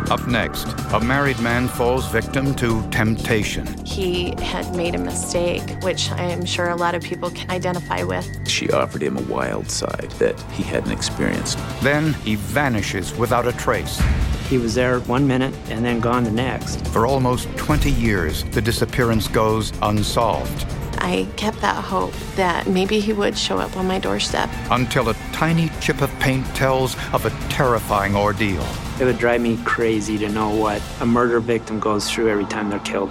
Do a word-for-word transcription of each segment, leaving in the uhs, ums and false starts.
Up next, a married man falls victim to temptation. He had made a mistake, which I am sure a lot of people can identify with. She offered him a wild side that he hadn't experienced. Then he vanishes without a trace. He was there one minute and then gone the next. For almost twenty years, the disappearance goes unsolved. I kept that hope that maybe he would show up on my doorstep. Until a tiny chip of paint tells of a terrifying ordeal. It would drive me crazy to know what a murder victim goes through every time they're killed.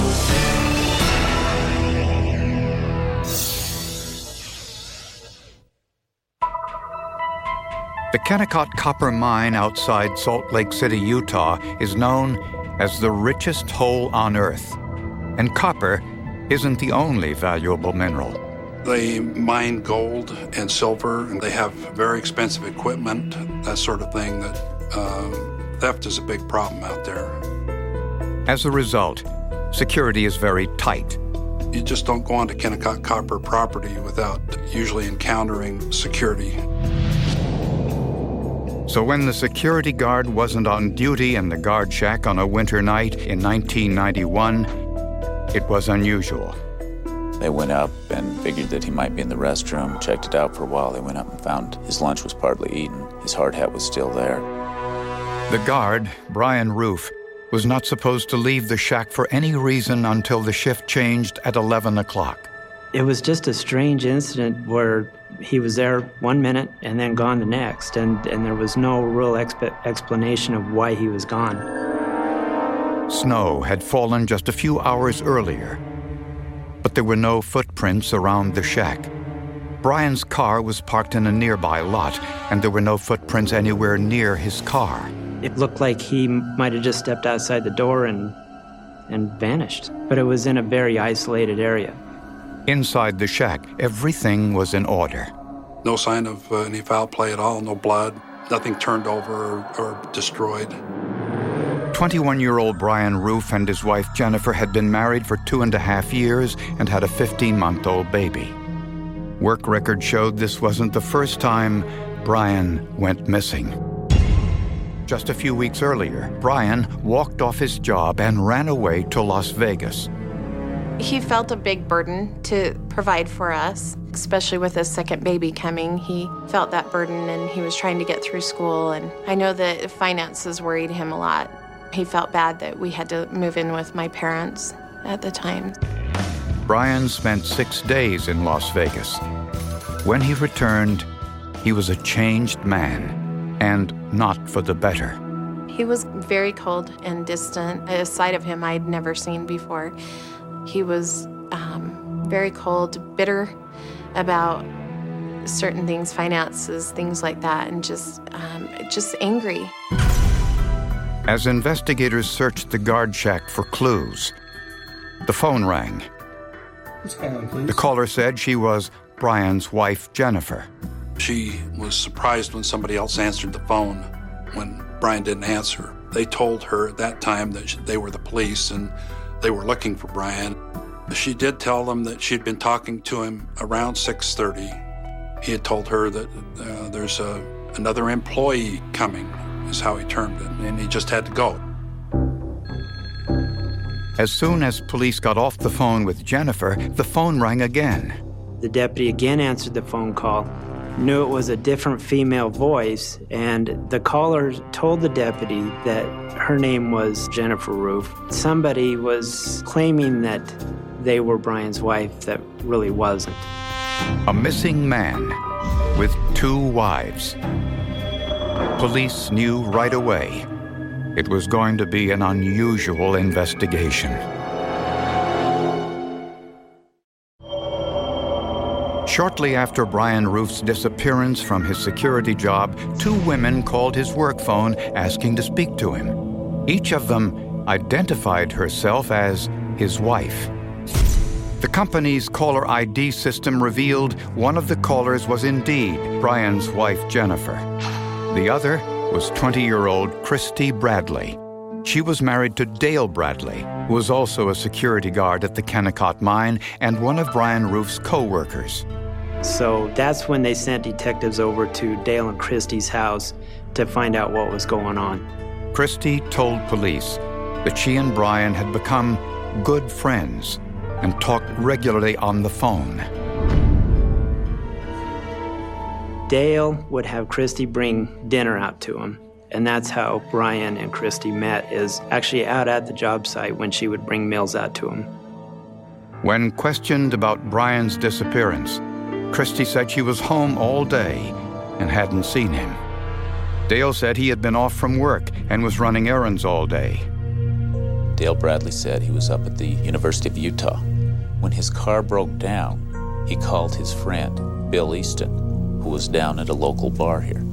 The Kennecott Copper Mine outside Salt Lake City, Utah, is known as the richest hole on Earth. And copper isn't the only valuable mineral. They mine gold and silver, and they have very expensive equipment, that sort of thing. That uh, theft is a big problem out there. As a result, security is very tight. You just don't go onto Kennecott Copper property without usually encountering security. So when the security guard wasn't on duty in the guard shack on a winter night in nineteen ninety-one, it was unusual. They went up and figured that he might be in the restroom, checked it out for a while. They went up and found his lunch was partly eaten. His hard hat was still there. The guard, Brian Roof, was not supposed to leave the shack for any reason until the shift changed at eleven o'clock. It was just a strange incident where he was there one minute and then gone the next, and, and there was no real exp- explanation of why he was gone. Snow had fallen just a few hours earlier, but there were no footprints around the shack. Brian's car was parked in a nearby lot, and there were no footprints anywhere near his car. It looked like he might have just stepped outside the door and, and vanished, but it was in a very isolated area. Inside the shack, everything was in order. No sign of uh, any foul play at all, no blood, nothing turned over or, or destroyed. twenty-one-year-old Brian Roof and his wife Jennifer had been married for two and a half years and had a fifteen-month-old baby. Work records showed this wasn't the first time Brian went missing. Just a few weeks earlier, Brian walked off his job and ran away to Las Vegas. He felt a big burden to provide for us, especially with his second baby coming. He felt that burden, and he was trying to get through school, and I know that finances worried him a lot. He felt bad that we had to move in with my parents at the time. Brian spent six days in Las Vegas. When he returned, he was a changed man, and not for the better. He was very cold and distant, a side of him I'd never seen before. He was um, very cold, bitter about certain things, finances, things like that, and just, um, just angry. As investigators searched the guard shack for clues, the phone rang. What's going on, please? The caller said she was Brian's wife, Jennifer. She was surprised when somebody else answered the phone when Brian didn't answer. They told her at that time that they were the police and they were looking for Brian. She did tell them that she'd been talking to him around six thirty. He had told her that uh, there's a, another employee coming, is how he termed it, and he just had to go. As soon as police got off the phone with Jennifer, the phone rang again. The deputy again answered the phone call, knew it was a different female voice, and the caller told the deputy that her name was Jennifer Roof. Somebody was claiming that they were Brian's wife that really wasn't. A missing man with two wives. Police knew right away it was going to be an unusual investigation. Shortly after Brian Roof's disappearance from his security job, two women called his work phone asking to speak to him. Each of them identified herself as his wife. The company's caller I D system revealed one of the callers was indeed Brian's wife, Jennifer. The other was twenty-year-old Christy Bradley. She was married to Dale Bradley, who was also a security guard at the Kennecott mine and one of Brian Roof's co-workers. So that's when they sent detectives over to Dale and Christy's house to find out what was going on. Christy told police that she and Brian had become good friends and talked regularly on the phone. Dale would have Christy bring dinner out to him, and that's how Brian and Christy met, is actually out at the job site when she would bring meals out to him. When questioned about Brian's disappearance, Christy said she was home all day and hadn't seen him. Dale said he had been off from work and was running errands all day. Dale Bradley said he was up at the University of Utah. When his car broke down, he called his friend, Bill Easton, who was down at a local bar here.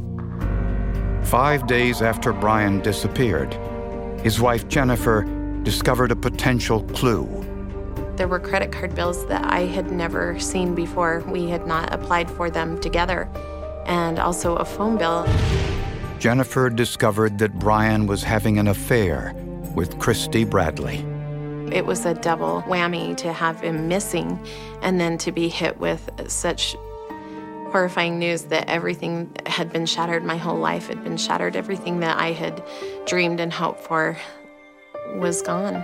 Five days after Brian disappeared, his wife Jennifer discovered a potential clue. There were credit card bills that I had never seen before. We had not applied for them together, and also a phone bill. Jennifer discovered that Brian was having an affair with Christy Bradley. It was a double whammy to have him missing and then to be hit with such horrifying news that everything had been shattered. My whole life had been shattered. Everything that I had dreamed and hoped for was gone.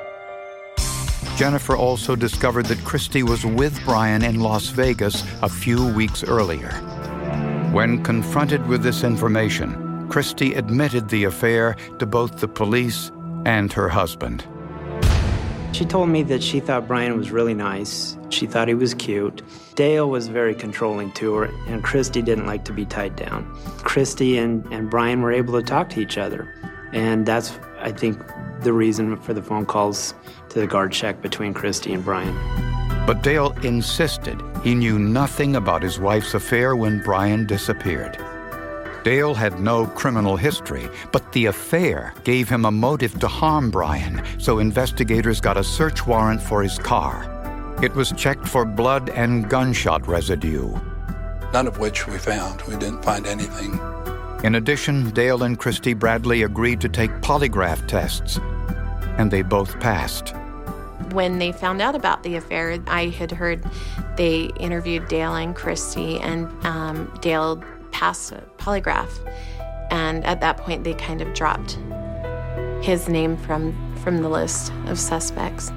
Jennifer also discovered that Christy was with Brian in Las Vegas a few weeks earlier. When confronted with this information, Christy admitted the affair to both the police and her husband. She told me that she thought Brian was really nice. She thought he was cute. Dale was very controlling to her, and Christy didn't like to be tied down. Christy and, and Brian were able to talk to each other, and that's, I think, the reason for the phone calls to the guard shack between Christy and Brian. But Dale insisted he knew nothing about his wife's affair when Brian disappeared. Dale had no criminal history, but the affair gave him a motive to harm Brian, so investigators got a search warrant for his car. It was checked for blood and gunshot residue. None of which we found. We didn't find anything. In addition, Dale and Christy Bradley agreed to take polygraph tests, and they both passed. When they found out about the affair, I had heard they interviewed Dale and Christy, and um, Dale passed a polygraph. And at that point, they kind of dropped his name from, from the list of suspects.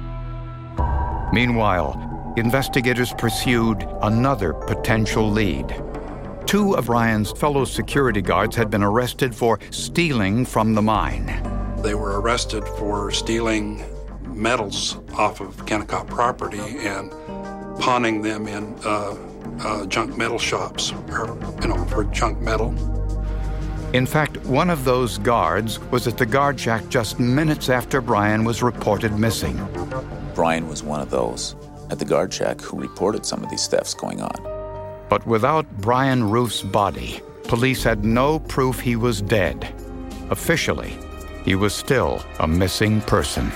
Meanwhile, investigators pursued another potential lead. Two of Ryan's fellow security guards had been arrested for stealing from the mine. They were arrested for stealing metals off of Kennecott property and pawning them in uh, uh, junk metal shops, or, you know, for junk metal. In fact, one of those guards was at the guard shack just minutes after Brian was reported missing. Brian was one of those at the guard shack who reported some of these thefts going on. But without Brian Roof's body, police had no proof he was dead. Officially, he was still a missing person.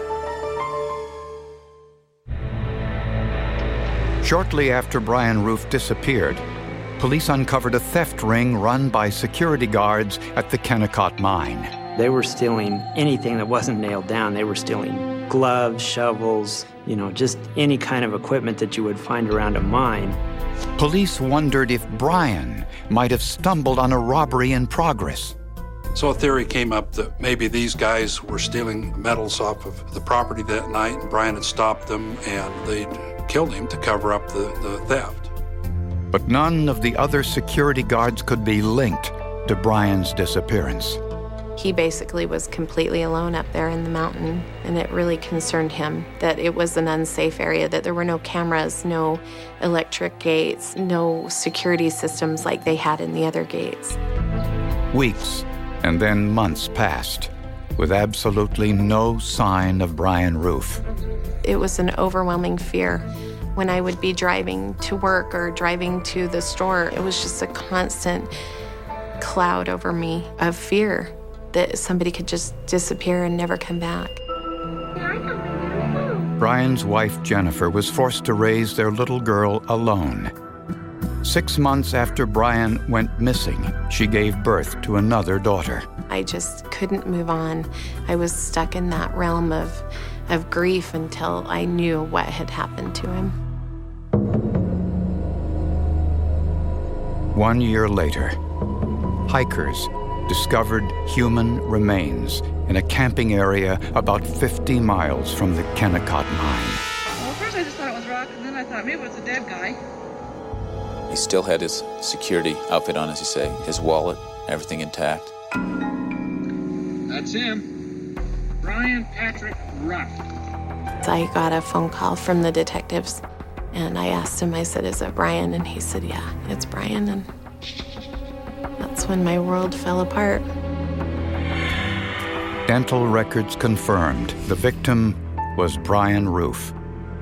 Shortly after Brian Roof disappeared, police uncovered a theft ring run by security guards at the Kennecott mine. They were stealing anything that wasn't nailed down. They were stealing gloves, shovels, you know, just any kind of equipment that you would find around a mine. Police wondered if Brian might have stumbled on a robbery in progress. So a theory came up that maybe these guys were stealing metals off of the property that night, and Brian had stopped them, and they'd killed him to cover up the, the theft. But none of the other security guards could be linked to Brian's disappearance. He basically was completely alone up there in the mountain, and it really concerned him that it was an unsafe area, that there were no cameras, no electric gates, no security systems like they had in the other gates. Weeks and then months passed with absolutely no sign of Brian Roof. It was an overwhelming fear. When I would be driving to work or driving to the store, it was just a constant cloud over me of fear that somebody could just disappear and never come back. Brian's wife, Jennifer, was forced to raise their little girl alone. Six months after Brian went missing, she gave birth to another daughter. I just couldn't move on. I was stuck in that realm of, of grief until I knew what had happened to him. One year later, hikers discovered human remains in a camping area about fifty miles from the Kennecott mine. Well, first I just thought it was rock, and then I thought maybe it was a dead guy. He still had his security outfit on, as you say, his wallet, everything intact. That's him. Brian Patrick Ruff. I got a phone call from the detectives, and I asked him, I said, is it Brian? And he said, yeah, it's Brian. And that's when my world fell apart. Dental records confirmed the victim was Brian Roof.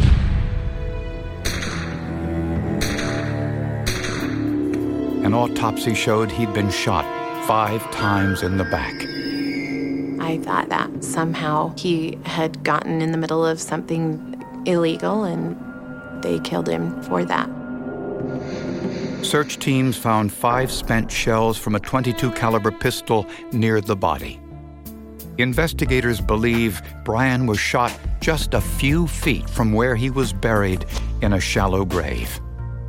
An autopsy showed he'd been shot five times in the back. I thought that somehow he had gotten in the middle of something illegal and they killed him for that. Search teams found five spent shells from a twenty-two caliber pistol near the body. Investigators believe Brian was shot just a few feet from where he was buried in a shallow grave.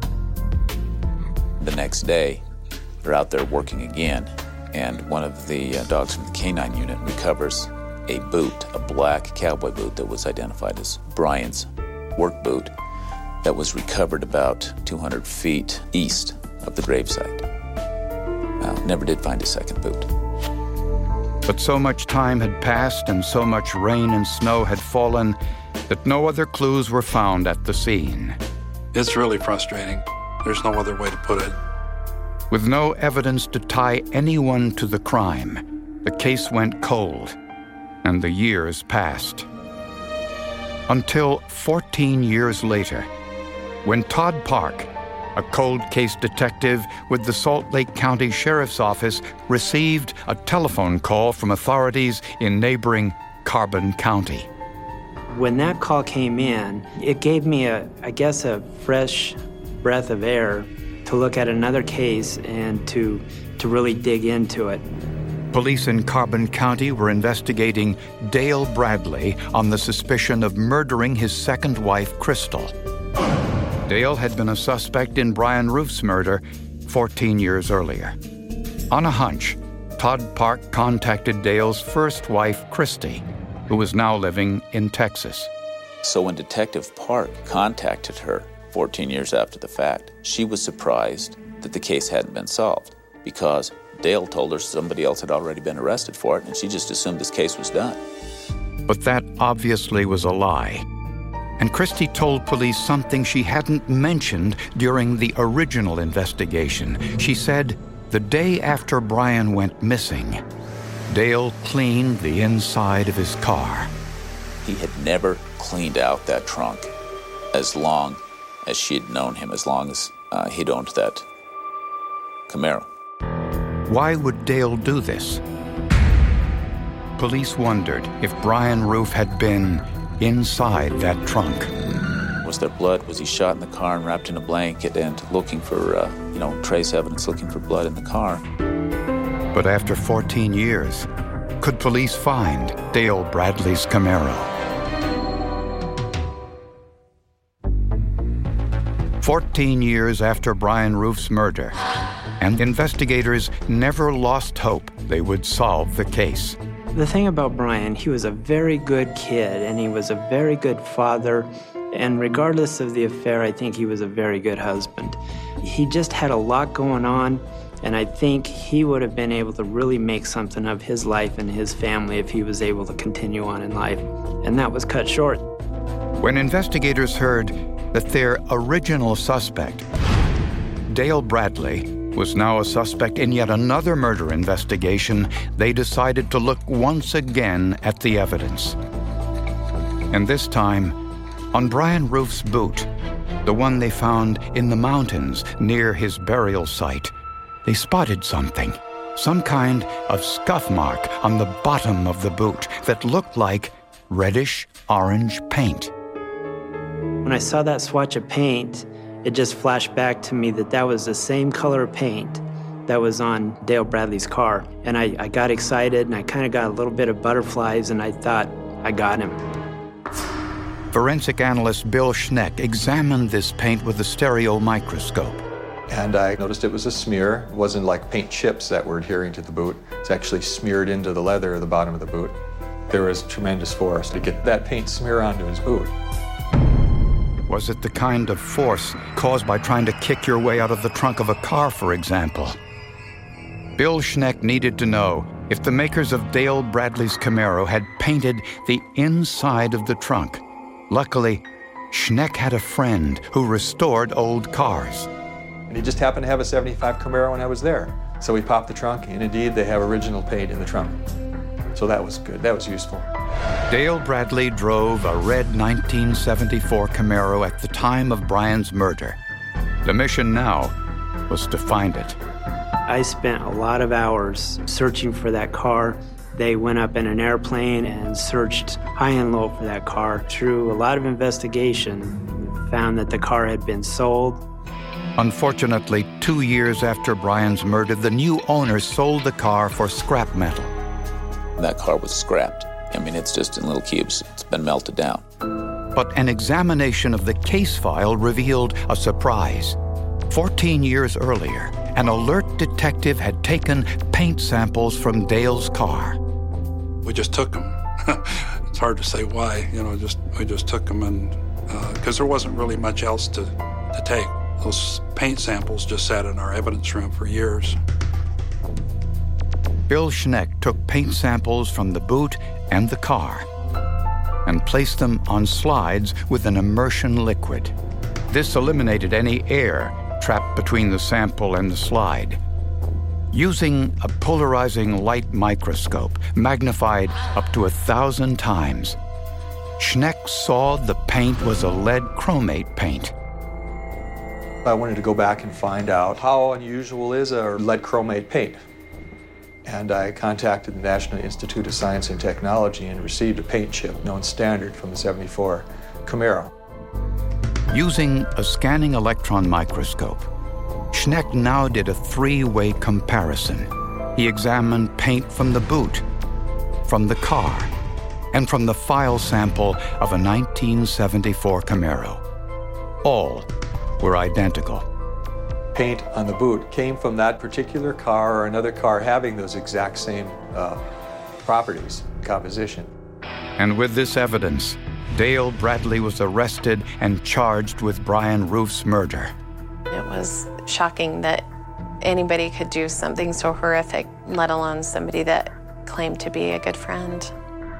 The next day, they're out there working again, and one of the uh, dogs from the canine unit recovers a boot, a black cowboy boot that was identified as Brian's work boot that was recovered about two hundred feet east of the gravesite. Uh, never did find a second boot. But so much time had passed and so much rain and snow had fallen that no other clues were found at the scene. It's really frustrating. There's no other way to put it. With no evidence to tie anyone to the crime, the case went cold, and the years passed. Until fourteen years later, when Todd Park, a cold case detective with the Salt Lake County Sheriff's Office, received a telephone call from authorities in neighboring Carbon County. When that call came in, it gave me a, I guess, a fresh breath of air to look at another case and to to really dig into it. Police in Carbon County were investigating Dale Bradley on the suspicion of murdering his second wife, Crystal. Dale had been a suspect in Brian Roof's murder fourteen years earlier. On a hunch, Todd Park contacted Dale's first wife, Christy, who was now living in Texas. So when Detective Park contacted her fourteen years after the fact, she was surprised that the case hadn't been solved because Dale told her somebody else had already been arrested for it, and she just assumed this case was done. But that obviously was a lie. And Christy told police something she hadn't mentioned during the original investigation. She said the day after Brian went missing, Dale cleaned the inside of his car. He had never cleaned out that trunk as long as she'd known him, as long as uh, he'd owned that Camaro. Why would Dale do this? Police wondered if Brian Roof had been inside that trunk. Was there blood? Was he shot in the car and wrapped in a blanket and looking for, uh, you know, trace evidence, looking for blood in the car? But after fourteen years, could police find Dale Bradley's Camaro? Fourteen years after Brian Roof's murder, and investigators never lost hope they would solve the case. The thing about Brian, he was a very good kid, and he was a very good father, and regardless of the affair, I think he was a very good husband. He just had a lot going on, and I think he would have been able to really make something of his life and his family if he was able to continue on in life, and that was cut short. When investigators heard that their original suspect, Dale Bradley, was now a suspect in yet another murder investigation, they decided to look once again at the evidence. And this time, on Brian Roof's boot, the one they found in the mountains near his burial site, they spotted something, some kind of scuff mark on the bottom of the boot that looked like reddish-orange paint. When I saw that swatch of paint, it just flashed back to me that that was the same color of paint that was on Dale Bradley's car. And I, I got excited, and I kind of got a little bit of butterflies, and I thought, I got him. Forensic analyst Bill Schneck examined this paint with a stereo microscope. And I noticed it was a smear. It wasn't like paint chips that were adhering to the boot. It's actually smeared into the leather of the bottom of the boot. There was tremendous force to get that paint smear onto his boot. Was it the kind of force caused by trying to kick your way out of the trunk of a car, for example? Bill Schneck needed to know if the makers of Dale Bradley's Camaro had painted the inside of the trunk. Luckily, Schneck had a friend who restored old cars. And he just happened to have a seventy-five Camaro when I was there. So we popped the trunk, and indeed, they have original paint in the trunk. So that was good. That was useful. Dale Bradley drove a red nineteen seventy-four Camaro at the time of Brian's murder. The mission now was to find it. I spent a lot of hours searching for that car. They went up in an airplane and searched high and low for that car. Through a lot of investigation, found that the car had been sold. Unfortunately, two years after Brian's murder, the new owners sold the car for scrap metal. That car was scrapped. I mean, it's just in little cubes. It's been melted down. But an examination of the case file revealed a surprise. Fourteen years earlier, an alert detective had taken paint samples from Dale's car. We just took them. It's hard to say why, you know, just we just took them, and because uh, there wasn't really much else to, to take. Those paint samples just sat in our evidence room for years. Bill Schneck took paint samples from the boot and the car and placed them on slides with an immersion liquid. This eliminated any air trapped between the sample and the slide. Using a polarizing light microscope, magnified up to a thousand times, Schneck saw the paint was a lead chromate paint. I wanted to go back and find out how unusual is a lead chromate paint. And I contacted the National Institute of Science and Technology and received a paint chip known standard from the seventy-four Camaro. Using a scanning electron microscope, Schneck now did a three-way comparison. He examined paint from the boot, from the car, and from the file sample of a nineteen seventy-four Camaro. All were identical. Paint on the boot came from that particular car or another car having those exact same uh, properties, composition. And with this evidence, Dale Bradley was arrested and charged with Brian Roof's murder. It was shocking that anybody could do something so horrific, let alone somebody that claimed to be a good friend.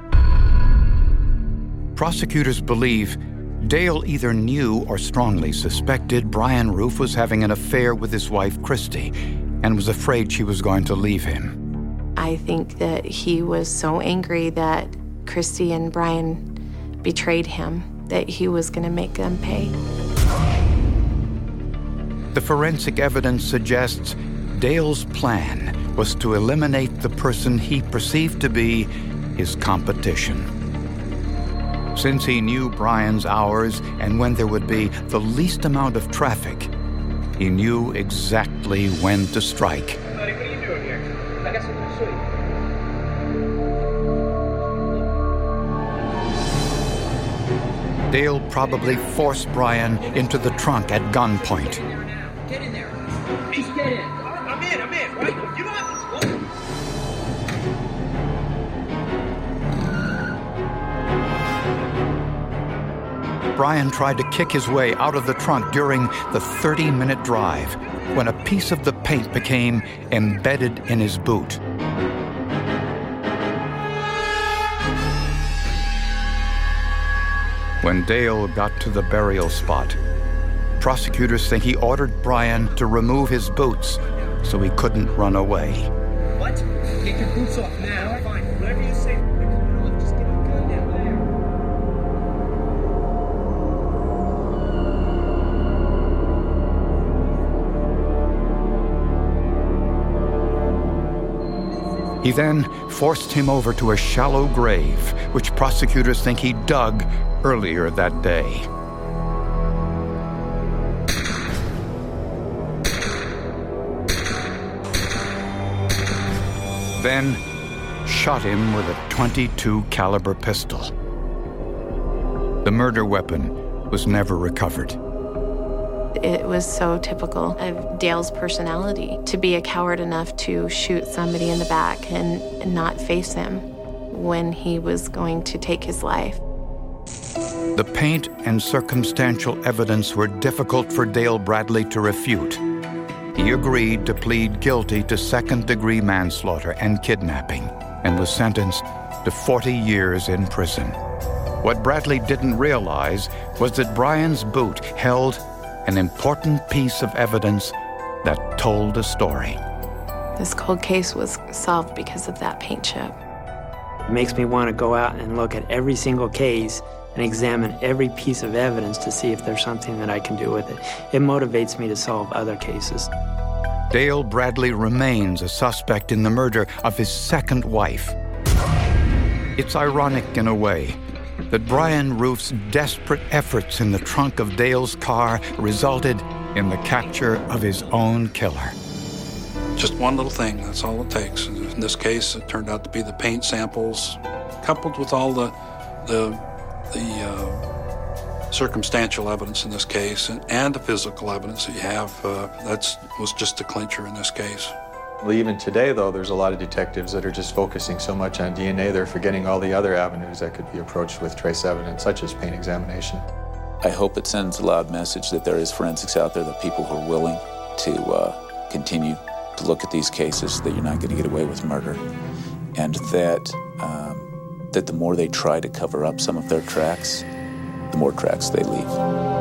Prosecutors believe Dale either knew or strongly suspected Brian Roof was having an affair with his wife, Christy, and was afraid she was going to leave him. I think that he was so angry that Christy and Brian betrayed him, that he was going to make them pay. The forensic evidence suggests Dale's plan was to eliminate the person he perceived to be his competition. Since he knew Brian's hours and when there would be the least amount of traffic, he knew exactly when to strike. Buddy, what are you doing here? I got something to show you. Dale probably forced Brian into the trunk at gunpoint. Get in there. Please get in. I'm in, I'm in, right? You don't have to slow. Brian tried to kick his way out of the trunk during the thirty-minute drive when a piece of the paint became embedded in his boot. When Dale got to the burial spot, prosecutors think he ordered Brian to remove his boots so he couldn't run away. What? Get your boots off now. Fine, whatever you say. Just get your gun down there. He then forced him over to a shallow grave, which prosecutors think he dug earlier that day. Then shot him with a twenty-two caliber pistol. The murder weapon was never recovered. It was so typical of Dale's personality to be a coward enough to shoot somebody in the back and, and not face him when he was going to take his life. The paint and circumstantial evidence were difficult for Dale Bradley to refute. He agreed to plead guilty to second-degree manslaughter and kidnapping and was sentenced to forty years in prison. What Bradley didn't realize was that Brian's boot held an important piece of evidence that told a story. This cold case was solved because of that paint chip. It makes me want to go out and look at every single case and examine every piece of evidence to see if there's something that I can do with it. It motivates me to solve other cases. Dale Bradley remains a suspect in the murder of his second wife. It's ironic in a way that Brian Roof's desperate efforts in the trunk of Dale's car resulted in the capture of his own killer. Just one little thing, that's all it takes. In this case, it turned out to be the paint samples, coupled with all the the, the uh, circumstantial evidence in this case and, and the physical evidence that you have. Uh, that's was just a clincher in this case. Well, even today, though, there's a lot of detectives that are just focusing so much on D N A, they're forgetting all the other avenues that could be approached with trace evidence, such as paint examination. I hope it sends a loud message that there is forensics out there, that people who are willing to uh, continue to look at these cases, that you're not going to get away with murder, and that um, that the more they try to cover up some of their tracks, the more tracks they leave.